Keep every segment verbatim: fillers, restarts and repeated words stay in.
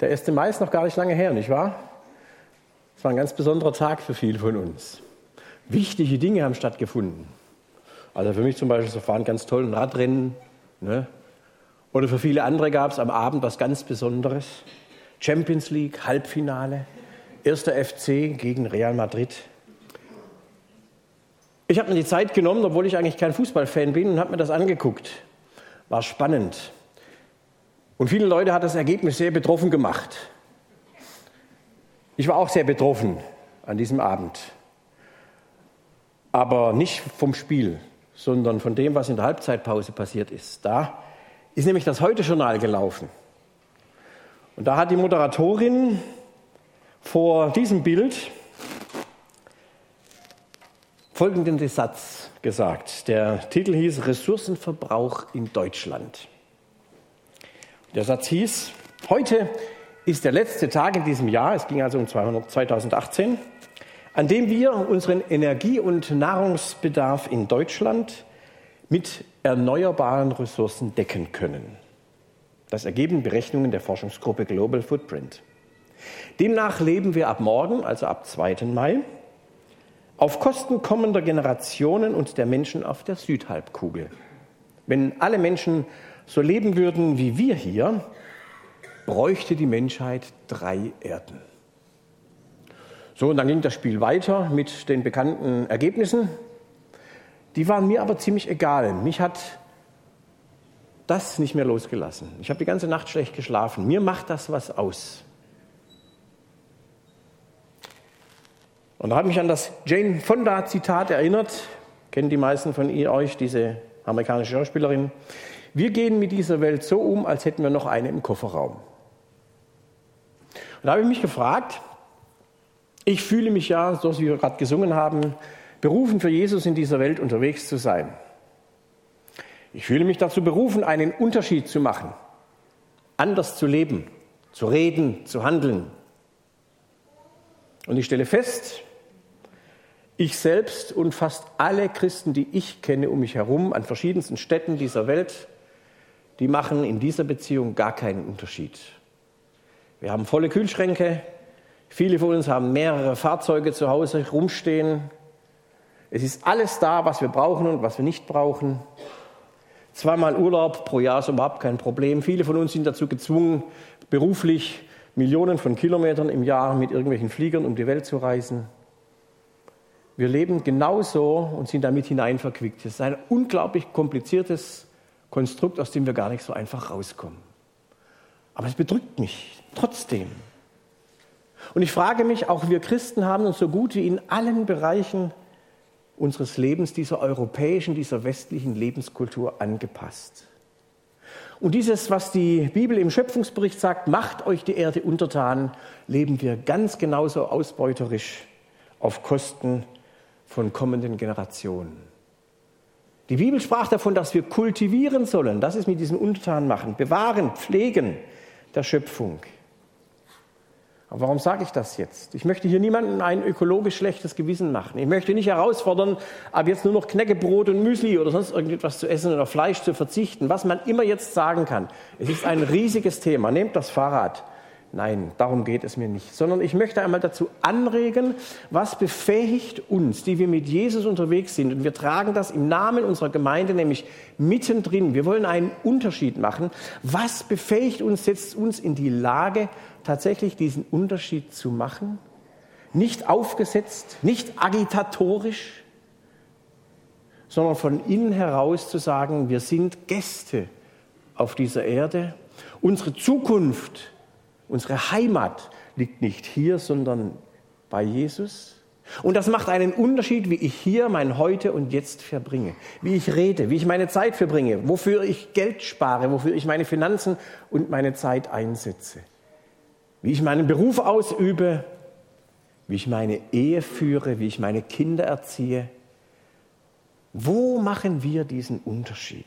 Der erste Mai ist noch gar nicht lange her, nicht wahr? Es war ein ganz besonderer Tag für viele von uns. Wichtige Dinge haben stattgefunden. Also für mich zum Beispiel, es war ein ganz tolles Radrennen. Ne? Oder für viele andere gab es am Abend was ganz Besonderes. Champions League, Halbfinale, erster F C gegen Real Madrid. Ich habe mir die Zeit genommen, obwohl ich eigentlich kein Fußballfan bin, und habe mir das angeguckt. War spannend. Und viele Leute hat das Ergebnis sehr betroffen gemacht. Ich war auch sehr betroffen an diesem Abend. Aber nicht vom Spiel, sondern von dem, was in der Halbzeitpause passiert ist. Da ist nämlich das Heute-Journal gelaufen. Und da hat die Moderatorin vor diesem Bild folgenden Satz gesagt. Der Titel hieß Ressourcenverbrauch in Deutschland. Der Satz hieß, heute ist der letzte Tag in diesem Jahr, es ging also um zweitausendachtzehn, an dem wir unseren Energie- und Nahrungsbedarf in Deutschland mit erneuerbaren Ressourcen decken können. Das ergeben Berechnungen der Forschungsgruppe Global Footprint. Demnach leben wir ab morgen, also ab zweiten Mai, auf Kosten kommender Generationen und der Menschen auf der Südhalbkugel. Wenn alle Menschen so leben würden wie wir hier, bräuchte die Menschheit drei Erden. So, und dann ging das Spiel weiter mit den bekannten Ergebnissen. Die waren mir aber ziemlich egal. Mich hat das nicht mehr losgelassen. Ich habe die ganze Nacht schlecht geschlafen. Mir macht das was aus. Und da habe ich mich an das Jane Fonda-Zitat erinnert. Kennen die meisten von euch, diese amerikanische Schauspielerin. Wir gehen mit dieser Welt so um, als hätten wir noch eine im Kofferraum. Und da habe ich mich gefragt, ich fühle mich ja, so wie wir gerade gesungen haben, berufen für Jesus in dieser Welt unterwegs zu sein. Ich fühle mich dazu berufen, einen Unterschied zu machen, anders zu leben, zu reden, zu handeln. Und ich stelle fest, ich selbst und fast alle Christen, die ich kenne um mich herum, an verschiedensten Städten dieser Welt, die machen in dieser Beziehung gar keinen Unterschied. Wir haben volle Kühlschränke, viele von uns haben mehrere Fahrzeuge zu Hause rumstehen. Es ist alles da, was wir brauchen und was wir nicht brauchen. Zweimal Urlaub pro Jahr ist überhaupt kein Problem. Viele von uns sind dazu gezwungen, beruflich Millionen von Kilometern im Jahr mit irgendwelchen Fliegern um die Welt zu reisen. Wir leben genauso und sind damit hineinverquickt. Es ist ein unglaublich kompliziertes Konstrukt, aus dem wir gar nicht so einfach rauskommen. Aber es bedrückt mich trotzdem. Und ich frage mich, auch wir Christen haben uns so gut wie in allen Bereichen unseres Lebens dieser europäischen, dieser westlichen Lebenskultur angepasst. Und dieses, was die Bibel im Schöpfungsbericht sagt, macht euch die Erde untertan, leben wir ganz genauso ausbeuterisch auf Kosten von kommenden Generationen. Die Bibel sprach davon, dass wir kultivieren sollen, das ist mit diesem Untertan machen, bewahren, pflegen der Schöpfung. Aber warum sage ich das jetzt? Ich möchte hier niemandem ein ökologisch schlechtes Gewissen machen. Ich möchte nicht herausfordern, ab jetzt nur noch Knäckebrot und Müsli oder sonst irgendetwas zu essen oder auf Fleisch zu verzichten, was man immer jetzt sagen kann. Es ist ein riesiges Thema. Nehmt das Fahrrad. Nein, darum geht es mir nicht. Sondern ich möchte einmal dazu anregen, was befähigt uns, die wir mit Jesus unterwegs sind. Und wir tragen das im Namen unserer Gemeinde, nämlich mittendrin. Wir wollen einen Unterschied machen. Was befähigt uns, setzt uns in die Lage, tatsächlich diesen Unterschied zu machen? Nicht aufgesetzt, nicht agitatorisch, sondern von innen heraus zu sagen, wir sind Gäste auf dieser Erde. Unsere Zukunft, unsere Heimat liegt nicht hier, sondern bei Jesus. Und das macht einen Unterschied, wie ich hier mein Heute und Jetzt verbringe, wie ich rede, wie ich meine Zeit verbringe, wofür ich Geld spare, wofür ich meine Finanzen und meine Zeit einsetze, wie ich meinen Beruf ausübe, wie ich meine Ehe führe, wie ich meine Kinder erziehe. Wo machen wir diesen Unterschied?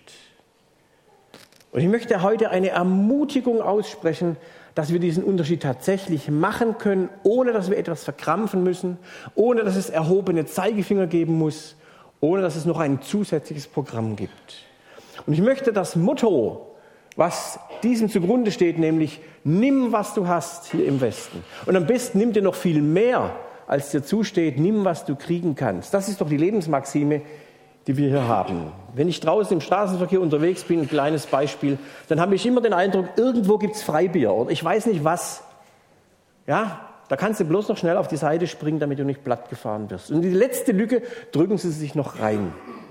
Und ich möchte heute eine Ermutigung aussprechen, dass wir diesen Unterschied tatsächlich machen können, ohne dass wir etwas verkrampfen müssen, ohne dass es erhobene Zeigefinger geben muss, ohne dass es noch ein zusätzliches Programm gibt. Und ich möchte das Motto was diesem zugrunde steht, nämlich nimm, was du hast hier im Westen. Und am besten nimm dir noch viel mehr, als dir zusteht, nimm, was du kriegen kannst. Das ist doch die Lebensmaxime, die wir hier haben. Wenn ich draußen im Straßenverkehr unterwegs bin, ein kleines Beispiel, dann habe ich immer den Eindruck, irgendwo gibt es Freibier oder ich weiß nicht was. Ja, da kannst du bloß noch schnell auf die Seite springen, damit du nicht platt gefahren wirst. Und in die letzte Lücke drücken sie sich noch rein.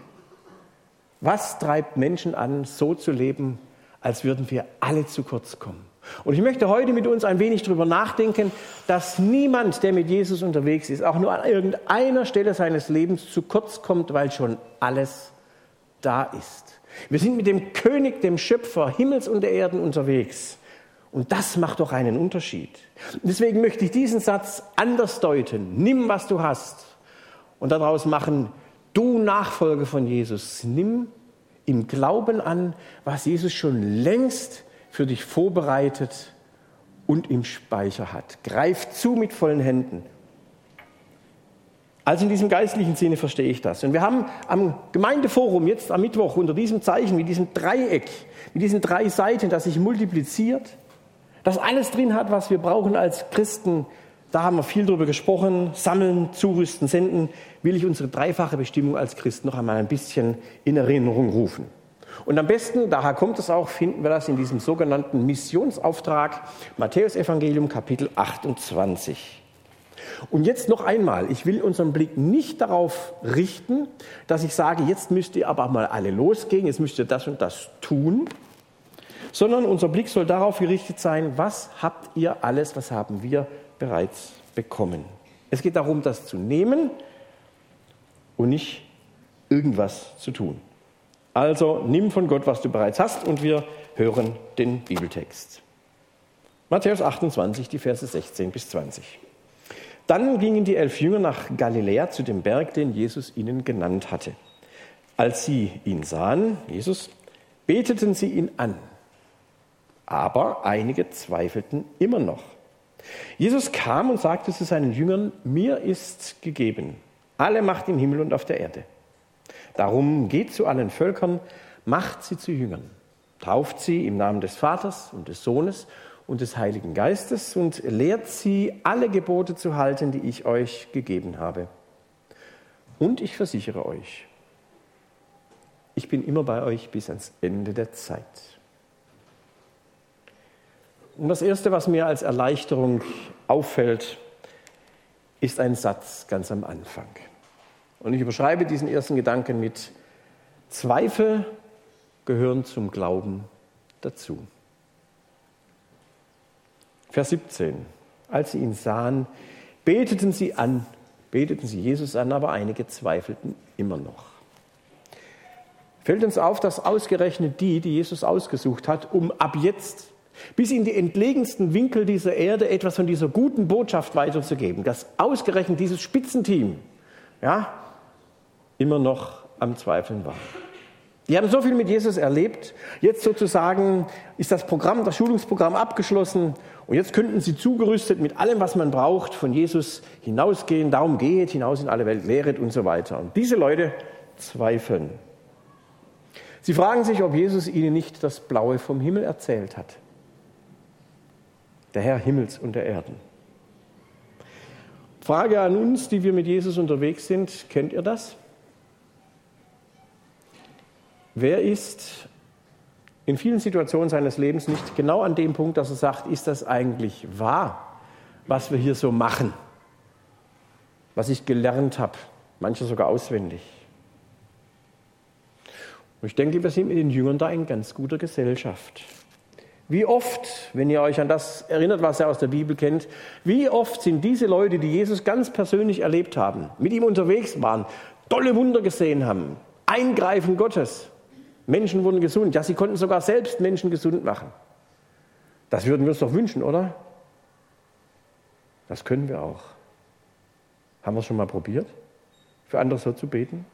Was treibt Menschen an, so zu leben, als würden wir alle zu kurz kommen? Und ich möchte heute mit uns ein wenig darüber nachdenken, dass niemand, der mit Jesus unterwegs ist, auch nur an irgendeiner Stelle seines Lebens zu kurz kommt, weil schon alles da ist. Wir sind mit dem König, dem Schöpfer Himmels und der Erden unterwegs. Und das macht doch einen Unterschied. Und deswegen möchte ich diesen Satz anders deuten. Nimm, was du hast. Und daraus machen, du Nachfolger von Jesus. Nimm im Glauben an, was Jesus schon längst für dich vorbereitet und im Speicher hat. Greif zu mit vollen Händen. Also in diesem geistlichen Sinne verstehe ich das. Und wir haben am Gemeindeforum jetzt am Mittwoch unter diesem Zeichen, mit diesem Dreieck, mit diesen drei Seiten, das sich multipliziert, das alles drin hat, was wir brauchen als Christen. Da haben wir viel drüber gesprochen. Sammeln, zurüsten, senden. Will ich unsere dreifache Bestimmung als Christ noch einmal ein bisschen in Erinnerung rufen. Und am besten, daher kommt es auch, finden wir das in diesem sogenannten Missionsauftrag, Matthäus-Evangelium, Kapitel achtundzwanzig. Und jetzt noch einmal, ich will unseren Blick nicht darauf richten, dass ich sage, jetzt müsst ihr aber mal alle losgehen, jetzt müsst ihr das und das tun, sondern unser Blick soll darauf gerichtet sein, was habt ihr alles, was haben wir bereits bekommen. Es geht darum, das zu nehmen und nicht irgendwas zu tun. Also nimm von Gott, was du bereits hast, und wir hören den Bibeltext. Matthäus achtundzwanzig, die Verse sechzehn bis zwanzig. Dann gingen die elf Jünger nach Galiläa zu dem Berg, den Jesus ihnen genannt hatte. Als sie ihn sahen, Jesus, beteten sie ihn an. Aber einige zweifelten immer noch. Jesus kam und sagte zu seinen Jüngern, mir ist gegeben alle Macht im Himmel und auf der Erde. Darum geht zu allen Völkern, macht sie zu Jüngern, tauft sie im Namen des Vaters und des Sohnes und des Heiligen Geistes und lehrt sie, alle Gebote zu halten, die ich euch gegeben habe. Und ich versichere euch, ich bin immer bei euch bis ans Ende der Zeit. Und das Erste, was mir als Erleichterung auffällt, ist ein Satz ganz am Anfang. Und ich überschreibe diesen ersten Gedanken mit: Zweifel gehören zum Glauben dazu. Vers siebzehn. Als sie ihn sahen, beteten sie an, beteten sie Jesus an, aber einige zweifelten immer noch. Fällt uns auf, dass ausgerechnet die, die Jesus ausgesucht hat, um ab jetzt bis in die entlegensten Winkel dieser Erde etwas von dieser guten Botschaft weiterzugeben, dass ausgerechnet dieses Spitzenteam, ja, immer noch am Zweifeln war. Die haben so viel mit Jesus erlebt, jetzt sozusagen ist das Programm, das Schulungsprogramm abgeschlossen und jetzt könnten sie zugerüstet mit allem, was man braucht, von Jesus hinausgehen, darum geht, hinaus in alle Welt, lehret und so weiter. Und diese Leute zweifeln. Sie fragen sich, ob Jesus ihnen nicht das Blaue vom Himmel erzählt hat. Der Herr Himmels und der Erden. Frage an uns, die wir mit Jesus unterwegs sind, kennt ihr das? Wer ist in vielen Situationen seines Lebens nicht genau an dem Punkt, dass er sagt, ist das eigentlich wahr, was wir hier so machen, was ich gelernt habe, manche sogar auswendig? Und ich denke, wir sind mit den Jüngern da in ganz guter Gesellschaft. Wie oft, wenn ihr euch an das erinnert, was ihr aus der Bibel kennt, wie oft sind diese Leute, die Jesus ganz persönlich erlebt haben, mit ihm unterwegs waren, tolle Wunder gesehen haben, Eingreifen Gottes, Menschen wurden gesund, ja, sie konnten sogar selbst Menschen gesund machen. Das würden wir uns doch wünschen, oder? Das können wir auch. Haben wir es schon mal probiert, für andere so zu beten?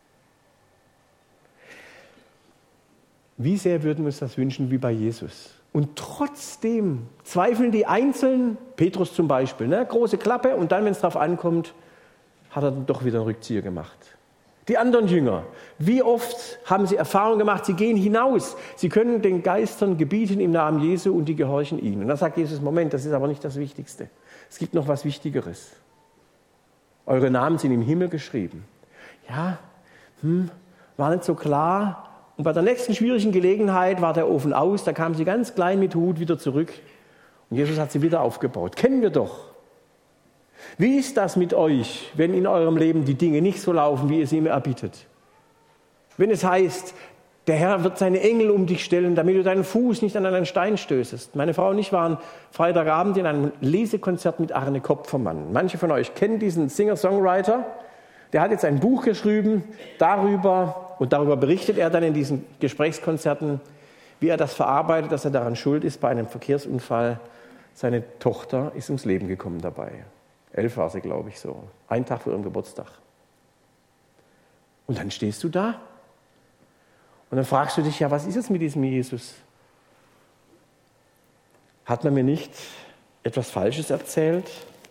Wie sehr würden wir uns das wünschen wie bei Jesus? Und trotzdem zweifeln die Einzelnen, Petrus zum Beispiel, ne? Große Klappe, und dann, wenn es darauf ankommt, hat er dann doch wieder einen Rückzieher gemacht. Die anderen Jünger, wie oft haben sie Erfahrung gemacht, sie gehen hinaus, sie können den Geistern gebieten im Namen Jesu und die gehorchen ihnen. Und dann sagt Jesus, Moment, das ist aber nicht das Wichtigste. Es gibt noch was Wichtigeres. Eure Namen sind im Himmel geschrieben. Ja, hm, war nicht so klar. Und bei der nächsten schwierigen Gelegenheit war der Ofen aus, da kamen sie ganz klein mit Hut wieder zurück. Und Jesus hat sie wieder aufgebaut. Kennen wir doch. Wie ist das mit euch, wenn in eurem Leben die Dinge nicht so laufen, wie ihr sie ihm erbittet? Wenn es heißt, der Herr wird seine Engel um dich stellen, damit du deinen Fuß nicht an einen Stein stößest. Meine Frau und ich waren Freitagabend in einem Lesekonzert mit Arne Kopfermann. Manche von euch kennen diesen Singer-Songwriter. Der hat jetzt ein Buch geschrieben darüber, und darüber berichtet er dann in diesen Gesprächskonzerten, wie er das verarbeitet, dass er daran schuld ist bei einem Verkehrsunfall. Seine Tochter ist ums Leben gekommen dabei. Elf war sie, glaube ich, so. Ein Tag vor ihrem Geburtstag. Und dann stehst du da und dann fragst du dich, ja, was ist es mit diesem Jesus? Hat man mir nicht etwas Falsches erzählt?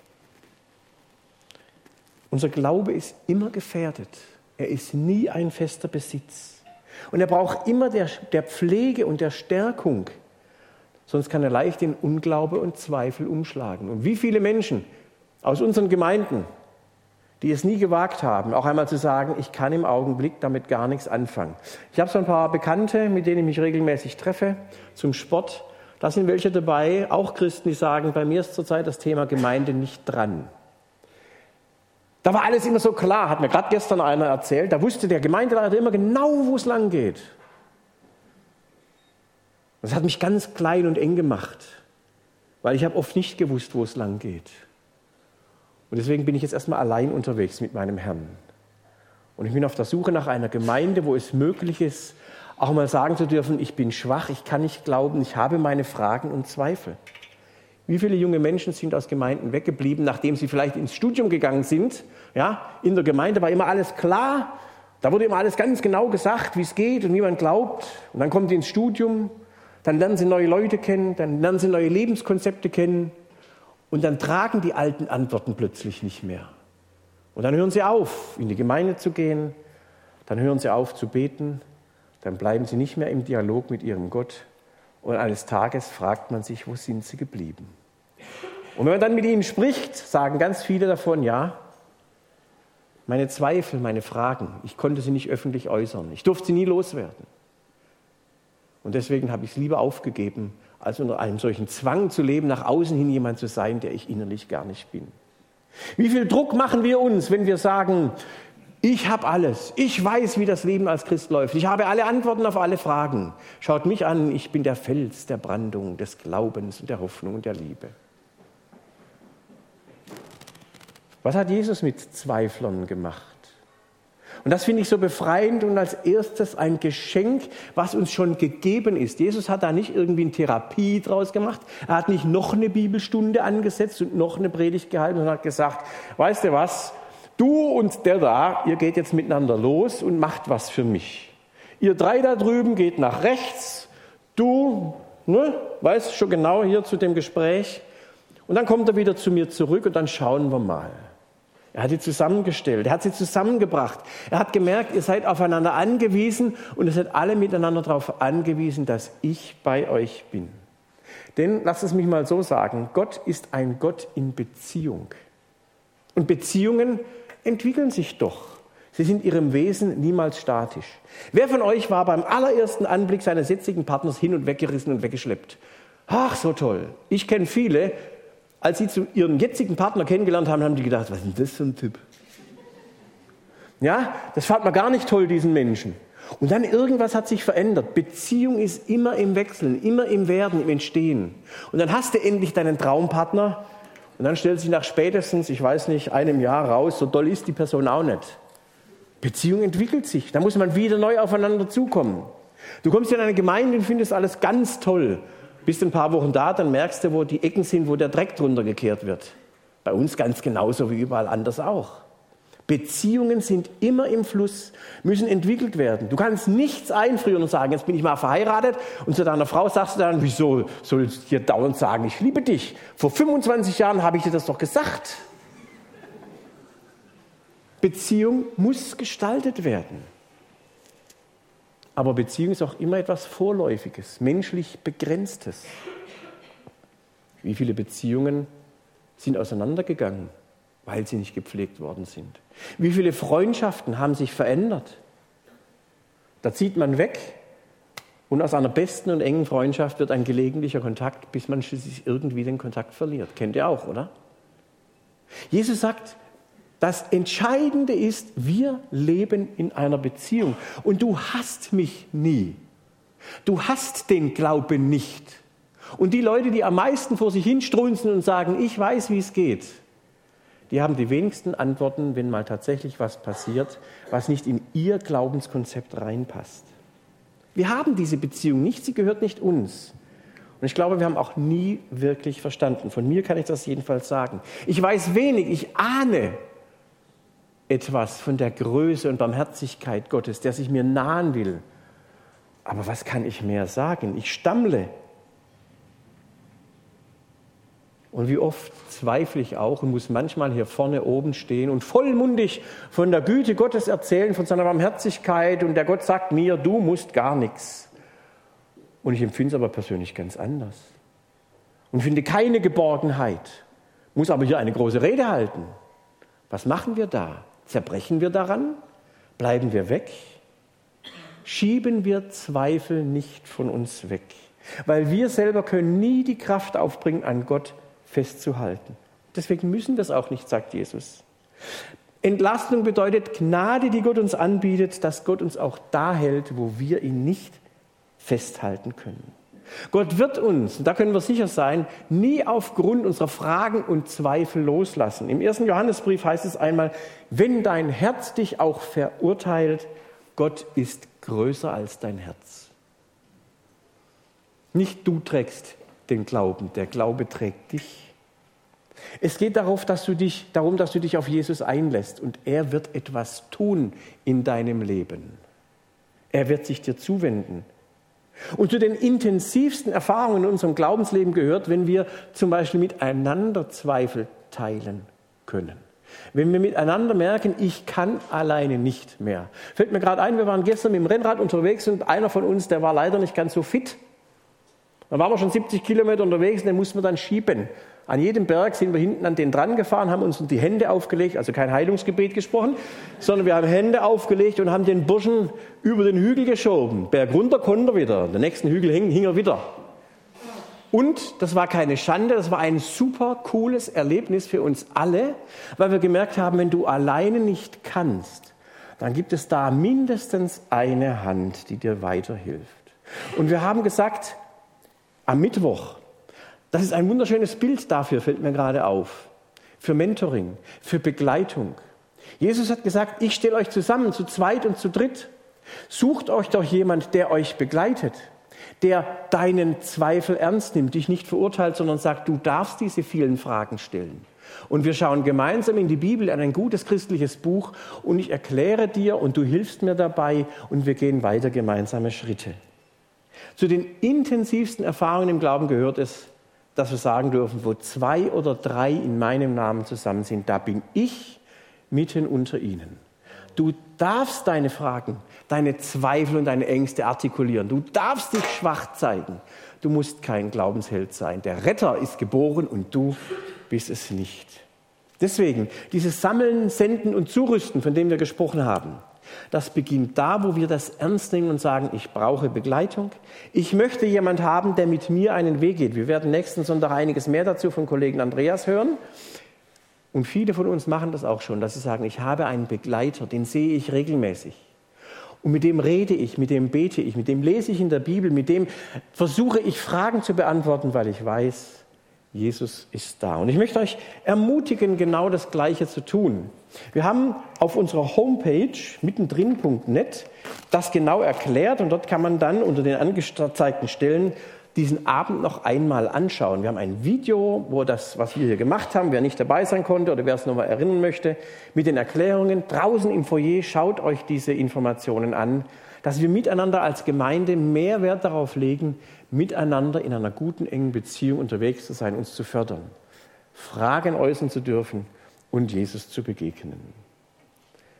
Unser Glaube ist immer gefährdet. Er ist nie ein fester Besitz. Und er braucht immer der, der Pflege und der Stärkung. Sonst kann er leicht in Unglaube und Zweifel umschlagen. Und wie viele Menschen aus unseren Gemeinden, die es nie gewagt haben, auch einmal zu sagen, ich kann im Augenblick damit gar nichts anfangen. Ich habe so ein paar Bekannte, mit denen ich mich regelmäßig treffe, zum Sport. Da sind welche dabei, auch Christen, die sagen, bei mir ist zurzeit das Thema Gemeinde nicht dran. Da war alles immer so klar, hat mir gerade gestern einer erzählt, da wusste der Gemeindeleiter immer genau, wo es lang geht. Das hat mich ganz klein und eng gemacht, weil ich habe oft nicht gewusst, wo es lang geht. Und deswegen bin ich jetzt erstmal allein unterwegs mit meinem Herrn. Und ich bin auf der Suche nach einer Gemeinde, wo es möglich ist, auch mal sagen zu dürfen, ich bin schwach, ich kann nicht glauben, ich habe meine Fragen und Zweifel. Wie viele junge Menschen sind aus Gemeinden weggeblieben, nachdem sie vielleicht ins Studium gegangen sind? Ja, in der Gemeinde war immer alles klar, da wurde immer alles ganz genau gesagt, wie es geht und wie man glaubt. Und dann kommen sie ins Studium, dann lernen sie neue Leute kennen, dann lernen sie neue Lebenskonzepte kennen. Und dann tragen die alten Antworten plötzlich nicht mehr. Und dann hören sie auf, in die Gemeinde zu gehen, dann hören sie auf zu beten, dann bleiben sie nicht mehr im Dialog mit ihrem Gott. Und eines Tages fragt man sich, wo sind sie geblieben? Und wenn man dann mit ihnen spricht, sagen ganz viele davon, ja, meine Zweifel, meine Fragen, ich konnte sie nicht öffentlich äußern, ich durfte sie nie loswerden. Und deswegen habe ich es lieber aufgegeben, als unter einem solchen Zwang zu leben, nach außen hin jemand zu sein, der ich innerlich gar nicht bin. Wie viel Druck machen wir uns, wenn wir sagen, ich habe alles, ich weiß, wie das Leben als Christ läuft, ich habe alle Antworten auf alle Fragen. Schaut mich an, ich bin der Fels der Brandung, des Glaubens und der Hoffnung und der Liebe. Was hat Jesus mit Zweiflern gemacht? Und das finde ich so befreiend und als erstes ein Geschenk, was uns schon gegeben ist. Jesus hat da nicht irgendwie eine Therapie draus gemacht. Er hat nicht noch eine Bibelstunde angesetzt und noch eine Predigt gehalten und hat gesagt, weißt du was, du und der da, ihr geht jetzt miteinander los und macht was für mich. Ihr drei da drüben geht nach rechts, du, ne, weißt schon genau hier zu dem Gespräch. Und dann kommt er wieder zu mir zurück und dann schauen wir mal. Er hat sie zusammengestellt, er hat sie zusammengebracht. Er hat gemerkt, ihr seid aufeinander angewiesen und ihr seid alle miteinander darauf angewiesen, dass ich bei euch bin. Denn, lasst es mich mal so sagen, Gott ist ein Gott in Beziehung. Und Beziehungen entwickeln sich doch. Sie sind ihrem Wesen niemals statisch. Wer von euch war beim allerersten Anblick seines jetzigen Partners hin und weggerissen und weggeschleppt? Ach, so toll. Ich kenne viele, als sie zu ihren jetzigen Partner kennengelernt haben, haben die gedacht, was ist denn das für ein Typ? Ja, das fand man gar nicht toll, diesen Menschen. Und dann irgendwas hat sich verändert. Beziehung ist immer im Wechseln, immer im Werden, im Entstehen. Und dann hast du endlich deinen Traumpartner und dann stellt sich nach spätestens, ich weiß nicht, einem Jahr raus, so doll ist die Person auch nicht. Beziehung entwickelt sich, da muss man wieder neu aufeinander zukommen. Du kommst in eine Gemeinde und findest alles ganz toll. Bist ein paar Wochen da, dann merkst du, wo die Ecken sind, wo der Dreck drunter gekehrt wird. Bei uns ganz genauso wie überall anders auch. Beziehungen sind immer im Fluss, müssen entwickelt werden. Du kannst nichts einfrieren und sagen, jetzt bin ich mal verheiratet und zu deiner Frau sagst du dann, wieso sollst du dir dauernd sagen, ich liebe dich. Vor fünfundzwanzig Jahren habe ich dir das doch gesagt. Beziehung muss gestaltet werden. Aber Beziehung ist auch immer etwas Vorläufiges, menschlich Begrenztes. Wie viele Beziehungen sind auseinandergegangen, weil sie nicht gepflegt worden sind? Wie viele Freundschaften haben sich verändert? Da zieht man weg und aus einer besten und engen Freundschaft wird ein gelegentlicher Kontakt, bis man schließlich irgendwie den Kontakt verliert. Kennt ihr auch, oder? Jesus sagt, das Entscheidende ist, wir leben in einer Beziehung und du hast mich nie. Du hast den Glauben nicht. Und die Leute, die am meisten vor sich hinstrunzen und sagen, ich weiß, wie es geht, die haben die wenigsten Antworten, wenn mal tatsächlich was passiert, was nicht in ihr Glaubenskonzept reinpasst. Wir haben diese Beziehung nicht, sie gehört nicht uns. Und ich glaube, wir haben auch nie wirklich verstanden. Von mir kann ich das jedenfalls sagen. Ich weiß wenig, ich ahne etwas von der Größe und Barmherzigkeit Gottes, der sich mir nahen will. Aber was kann ich mehr sagen? Ich stammle. Und wie oft zweifle ich auch und muss manchmal hier vorne oben stehen und vollmundig von der Güte Gottes erzählen, von seiner Barmherzigkeit. Und der Gott sagt mir, du musst gar nichts. Und ich empfinde es aber persönlich ganz anders. Und finde keine Geborgenheit. Muss aber hier eine große Rede halten. Was machen wir da? Zerbrechen wir daran? Bleiben wir weg? Schieben wir Zweifel nicht von uns weg. Weil wir selber können nie die Kraft aufbringen, an Gott festzuhalten. Deswegen müssen wir es auch nicht, sagt Jesus. Entlastung bedeutet Gnade, die Gott uns anbietet, dass Gott uns auch da hält, wo wir ihn nicht festhalten können. Gott wird uns, und da können wir sicher sein, nie aufgrund unserer Fragen und Zweifel loslassen. Im ersten Johannesbrief heißt es einmal, wenn dein Herz dich auch verurteilt, Gott ist größer als dein Herz. Nicht du trägst den Glauben, der Glaube trägt dich. Es geht darauf, dass du dich, darum, dass du dich auf Jesus einlässt und er wird etwas tun in deinem Leben. Er wird sich dir zuwenden. Und zu den intensivsten Erfahrungen in unserem Glaubensleben gehört, wenn wir zum Beispiel miteinander Zweifel teilen können. Wenn wir miteinander merken, ich kann alleine nicht mehr. Fällt mir gerade ein, wir waren gestern mit dem Rennrad unterwegs und einer von uns, der war leider nicht ganz so fit. Da waren wir schon siebzig Kilometer unterwegs und den mussten wir dann schieben. An jedem Berg sind wir hinten an den dran gefahren, haben uns die Hände aufgelegt, also kein Heilungsgebet gesprochen, sondern wir haben Hände aufgelegt und haben den Burschen über den Hügel geschoben. Berg runter konnte er wieder, den nächsten Hügel hing, hing er wieder. Und das war keine Schande, das war ein super cooles Erlebnis für uns alle, weil wir gemerkt haben, wenn du alleine nicht kannst, dann gibt es da mindestens eine Hand, die dir weiterhilft. Und wir haben gesagt, am Mittwoch, das ist ein wunderschönes Bild dafür, fällt mir gerade auf, für Mentoring, für Begleitung. Jesus hat gesagt, ich stelle euch zusammen, zu zweit und zu dritt. Sucht euch doch jemand, der euch begleitet, der deinen Zweifel ernst nimmt, dich nicht verurteilt, sondern sagt, du darfst diese vielen Fragen stellen. Und wir schauen gemeinsam in die Bibel, an ein gutes christliches Buch und ich erkläre dir und du hilfst mir dabei und wir gehen weiter gemeinsame Schritte. Zu den intensivsten Erfahrungen im Glauben gehört es, dass wir sagen dürfen, wo zwei oder drei in meinem Namen zusammen sind, da bin ich mitten unter ihnen. Du darfst deine Fragen, deine Zweifel und deine Ängste artikulieren. Du darfst dich schwach zeigen. Du musst kein Glaubensheld sein. Der Retter ist geboren und du bist es nicht. Deswegen, dieses Sammeln, Senden und Zurüsten, von dem wir gesprochen haben, das beginnt da, wo wir das ernst nehmen und sagen, ich brauche Begleitung. Ich möchte jemand haben, der mit mir einen Weg geht. Wir werden nächsten Sonntag einiges mehr dazu vom Kollegen Andreas hören. Und viele von uns machen das auch schon, dass sie sagen, ich habe einen Begleiter, den sehe ich regelmäßig. Und mit dem rede ich, mit dem bete ich, mit dem lese ich in der Bibel, mit dem versuche ich Fragen zu beantworten, weil ich weiß, Jesus ist da. Und ich möchte euch ermutigen, genau das Gleiche zu tun. Wir haben auf unserer Homepage mittendrin punkt net das genau erklärt und dort kann man dann unter den angezeigten Stellen diesen Abend noch einmal anschauen. Wir haben ein Video, wo das, was wir hier gemacht haben, wer nicht dabei sein konnte oder wer es nochmal erinnern möchte, mit den Erklärungen draußen im Foyer, schaut euch diese Informationen an, dass wir miteinander als Gemeinde mehr Wert darauf legen, miteinander in einer guten, engen Beziehung unterwegs zu sein, uns zu fördern, Fragen äußern zu dürfen und Jesus zu begegnen.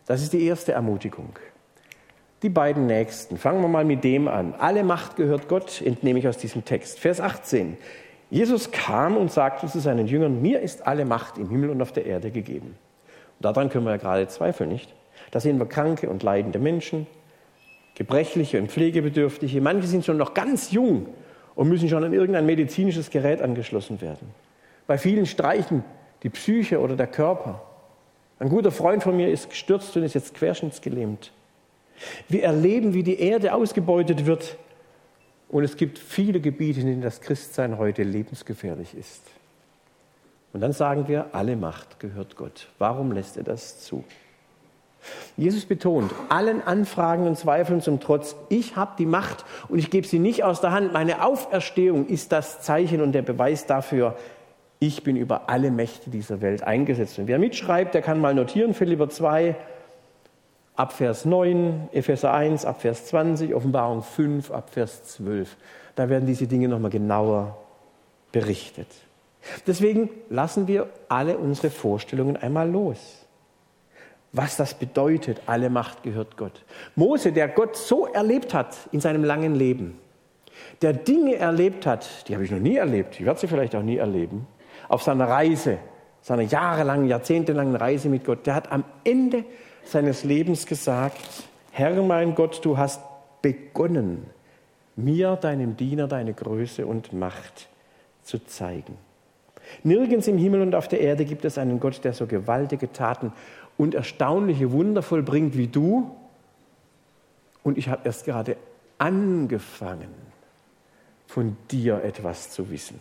Das ist die erste Ermutigung. Die beiden nächsten. Fangen wir mal mit dem an. Alle Macht gehört Gott, entnehme ich aus diesem Text. Vers achtzehn. Jesus kam und sagte zu seinen Jüngern, mir ist alle Macht im Himmel und auf der Erde gegeben. Und daran können wir ja gerade zweifeln, nicht? Da sehen wir kranke und leidende Menschen, Gebrechliche und Pflegebedürftige. Manche sind schon noch ganz jung und müssen schon an irgendein medizinisches Gerät angeschlossen werden. Bei vielen streichen die Psyche oder der Körper. Ein guter Freund von mir ist gestürzt und ist jetzt querschnittsgelähmt. Wir erleben, wie die Erde ausgebeutet wird. Und es gibt viele Gebiete, in denen das Christsein heute lebensgefährlich ist. Und dann sagen wir, alle Macht gehört Gott. Warum lässt er das zu? Jesus betont, allen Anfragen und Zweifeln zum Trotz, ich habe die Macht und ich gebe sie nicht aus der Hand. Meine Auferstehung ist das Zeichen und der Beweis dafür, ich bin über alle Mächte dieser Welt eingesetzt. Und wer mitschreibt, der kann mal notieren, Philipper zwei, ab Vers neun, Epheser eins, ab Vers zwanzig, Offenbarung fünf, ab Vers zwölf. Da werden diese Dinge nochmal genauer berichtet. Deswegen lassen wir alle unsere Vorstellungen einmal los. Was das bedeutet, alle Macht gehört Gott. Mose, der Gott so erlebt hat in seinem langen Leben, der Dinge erlebt hat, die habe ich noch nie erlebt, ich werde sie vielleicht auch nie erleben, auf seiner Reise, seiner jahrelangen, jahrzehntelangen Reise mit Gott, der hat am Ende seines Lebens gesagt, Herr mein Gott, du hast begonnen, mir, deinem Diener, deine Größe und Macht zu zeigen. Nirgends im Himmel und auf der Erde gibt es einen Gott, der so gewaltige Taten und erstaunliche Wunder vollbringt wie du. Und ich habe erst gerade angefangen, von dir etwas zu wissen.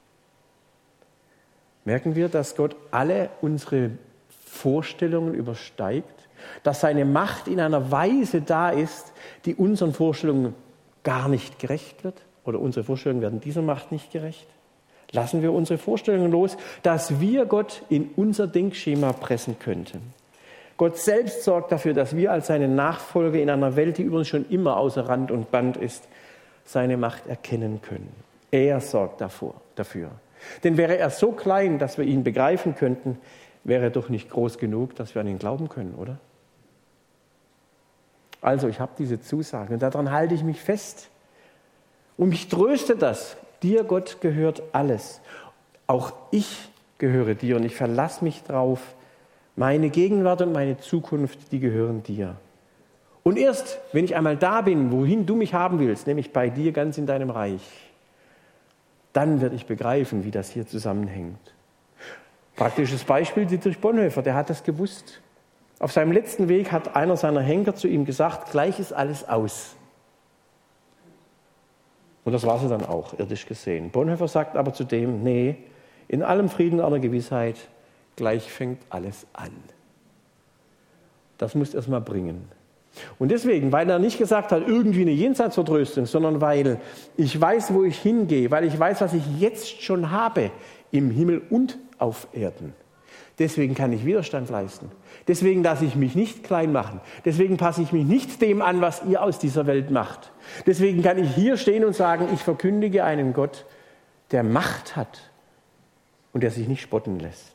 Merken wir, dass Gott alle unsere Vorstellungen übersteigt, dass seine Macht in einer Weise da ist, die unseren Vorstellungen gar nicht gerecht wird, oder unsere Vorstellungen werden dieser Macht nicht gerecht. Lassen wir unsere Vorstellungen los, dass wir Gott in unser Denkschema pressen könnten. Gott selbst sorgt dafür, dass wir als seine Nachfolger in einer Welt, die übrigens schon immer außer Rand und Band ist, seine Macht erkennen können. Er sorgt davor, dafür. Denn wäre er so klein, dass wir ihn begreifen könnten, wäre er doch nicht groß genug, dass wir an ihn glauben können, oder? Also, ich habe diese Zusage und daran halte ich mich fest. Und mich tröstet das. Dir, Gott, gehört alles. Auch ich gehöre dir und ich verlasse mich drauf. Meine Gegenwart und meine Zukunft, die gehören dir. Und erst, wenn ich einmal da bin, wohin du mich haben willst, nämlich bei dir ganz in deinem Reich, dann werde ich begreifen, wie das hier zusammenhängt. Praktisches Beispiel, Dietrich Bonhoeffer, der hat das gewusst. Auf seinem letzten Weg hat einer seiner Henker zu ihm gesagt, gleich ist alles aus. Und das war sie dann auch, irdisch gesehen. Bonhoeffer sagt aber zu dem, nee, in allem Frieden und aller Gewissheit, gleich fängt alles an. Das muss erst mal bringen. Und deswegen, weil er nicht gesagt hat, irgendwie eine Jenseitsvertröstung, sondern weil ich weiß, wo ich hingehe, weil ich weiß, was ich jetzt schon habe, im Himmel und auf Erden. Deswegen kann ich Widerstand leisten. Deswegen lasse ich mich nicht klein machen. Deswegen passe ich mich nicht dem an, was ihr aus dieser Welt macht. Deswegen kann ich hier stehen und sagen, ich verkündige einen Gott, der Macht hat und der sich nicht spotten lässt.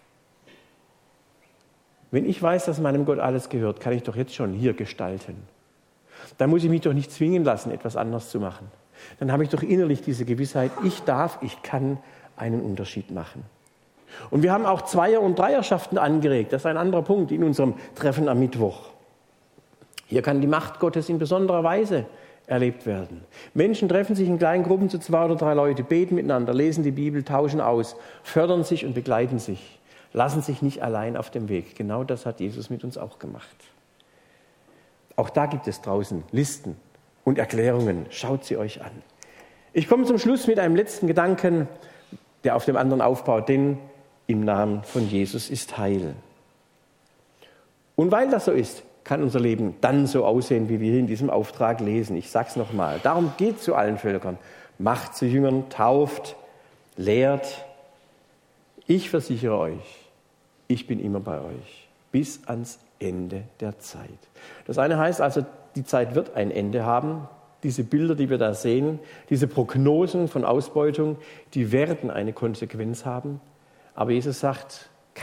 Wenn ich weiß, dass meinem Gott alles gehört, kann ich doch jetzt schon hier gestalten. Dann muss ich mich doch nicht zwingen lassen, etwas anders zu machen. Dann habe ich doch innerlich diese Gewissheit, ich darf, ich kann einen Unterschied machen. Und wir haben auch Zweier- und Dreierschaften angeregt. Das ist ein anderer Punkt in unserem Treffen am Mittwoch. Hier kann die Macht Gottes in besonderer Weise erlebt werden. Menschen treffen sich in kleinen Gruppen zu zwei oder drei Leute, beten miteinander, lesen die Bibel, tauschen aus, fördern sich und begleiten sich. Lassen sich nicht allein auf dem Weg. Genau das hat Jesus mit uns auch gemacht. Auch da gibt es draußen Listen und Erklärungen. Schaut sie euch an. Ich komme zum Schluss mit einem letzten Gedanken, der auf dem anderen aufbaut, denn im Namen von Jesus ist Heil. Und weil das so ist, kann unser Leben dann so aussehen, wie wir hier in diesem Auftrag lesen. Ich sage es nochmal. Darum geht zu allen Völkern. Macht zu Jüngern, tauft, lehrt. Ich versichere euch, ich bin immer bei euch, bis ans Ende der Zeit. Das eine heißt also, die Zeit wird ein Ende haben. Diese Bilder, die wir da sehen, diese Prognosen von Ausbeutung, die werden eine Konsequenz haben. Aber Jesus sagt,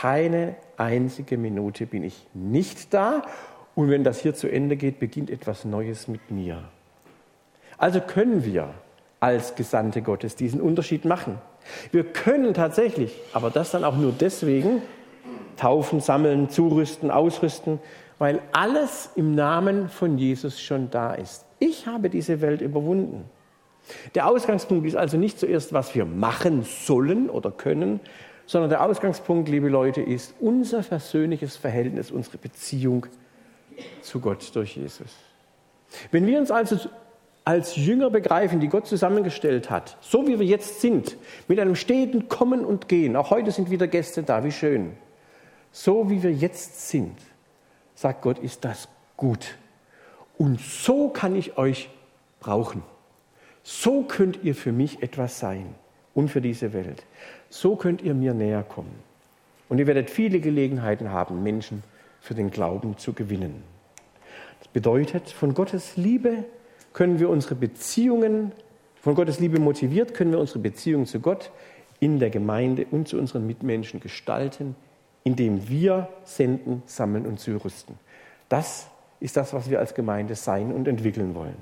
Keine einzige Minute bin ich nicht da. Und wenn das hier zu Ende geht, beginnt etwas Neues mit mir. Also können wir als Gesandte Gottes diesen Unterschied machen. Wir können tatsächlich, aber das dann auch nur deswegen, taufen, sammeln, zurüsten, ausrüsten, weil alles im Namen von Jesus schon da ist. Ich habe diese Welt überwunden. Der Ausgangspunkt ist also nicht zuerst, was wir machen sollen oder können, sondern der Ausgangspunkt, liebe Leute, ist unser persönliches Verhältnis, unsere Beziehung zu Gott durch Jesus. Wenn wir uns also als Jünger begreifen, die Gott zusammengestellt hat, so wie wir jetzt sind, mit einem steten Kommen und Gehen, auch heute sind wieder Gäste da, wie schön, so wie wir jetzt sind, sagt Gott, ist das gut. Und so kann ich euch brauchen. So könnt ihr für mich etwas sein und für diese Welt. So könnt ihr mir näher kommen. Und ihr werdet viele Gelegenheiten haben, Menschen für den Glauben zu gewinnen. Das bedeutet, von Gottes Liebe können wir unsere Beziehungen, von Gottes Liebe motiviert, können wir unsere Beziehung zu Gott in der Gemeinde und zu unseren Mitmenschen gestalten, indem wir senden, sammeln und zurüsten. Das ist das, was wir als Gemeinde sein und entwickeln wollen.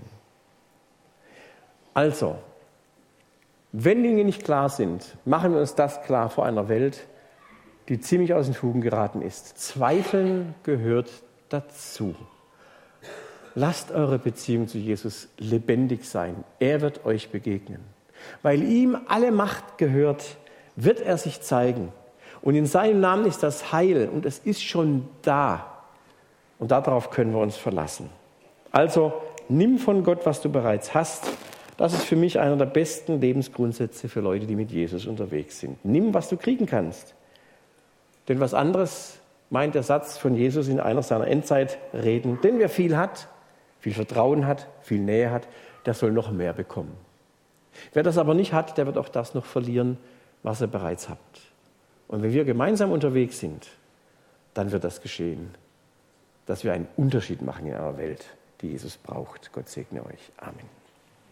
Also, wenn Dinge nicht klar sind, machen wir uns das klar vor einer Welt, die ziemlich aus den Fugen geraten ist. Zweifeln gehört dazu. Lasst eure Beziehung zu Jesus lebendig sein. Er wird euch begegnen. Weil ihm alle Macht gehört, wird er sich zeigen. Und in seinem Namen ist das Heil und es ist schon da. Und darauf können wir uns verlassen. Also nimm von Gott, was du bereits hast. Das ist für mich einer der besten Lebensgrundsätze für Leute, die mit Jesus unterwegs sind. Nimm, was du kriegen kannst. Denn was anderes meint der Satz von Jesus in einer seiner Endzeitreden. Denn wer viel hat, viel Vertrauen hat, viel Nähe hat, der soll noch mehr bekommen. Wer das aber nicht hat, der wird auch das noch verlieren, was er bereits hat. Und wenn wir gemeinsam unterwegs sind, dann wird das geschehen, dass wir einen Unterschied machen in einer Welt, die Jesus braucht. Gott segne euch. Amen.